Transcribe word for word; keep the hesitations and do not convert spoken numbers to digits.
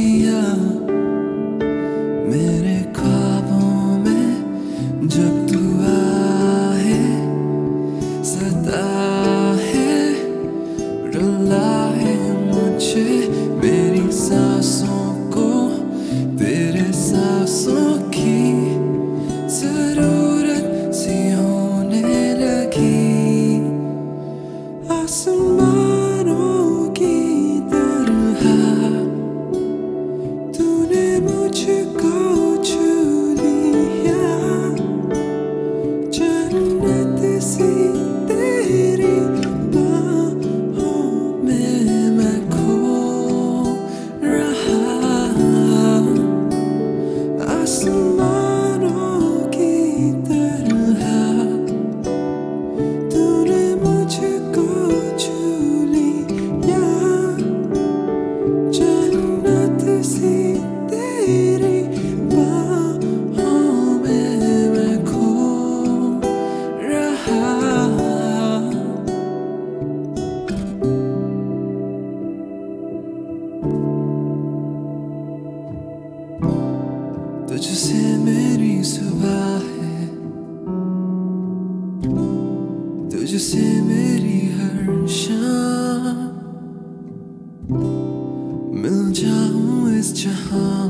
दिया मेरे ख्वाबों में जब तू आए, सदा है रुलाए मुझे मेरी सांसों को तेरे सांसों की जरूरत सी होने लगी। आसमानों की तरह तूने मुझको छू लिया, जन्नत सी तेरी बाहों में मैं खो रहा। आसमानों की तरह तूने मुझको छू लिया, जन्नत सी तेरी बाहों में मैं खो रहा। तुझसे मेरी सुबह है, तुझसे मेरी हर शाम, मिल जाऊं इस जहां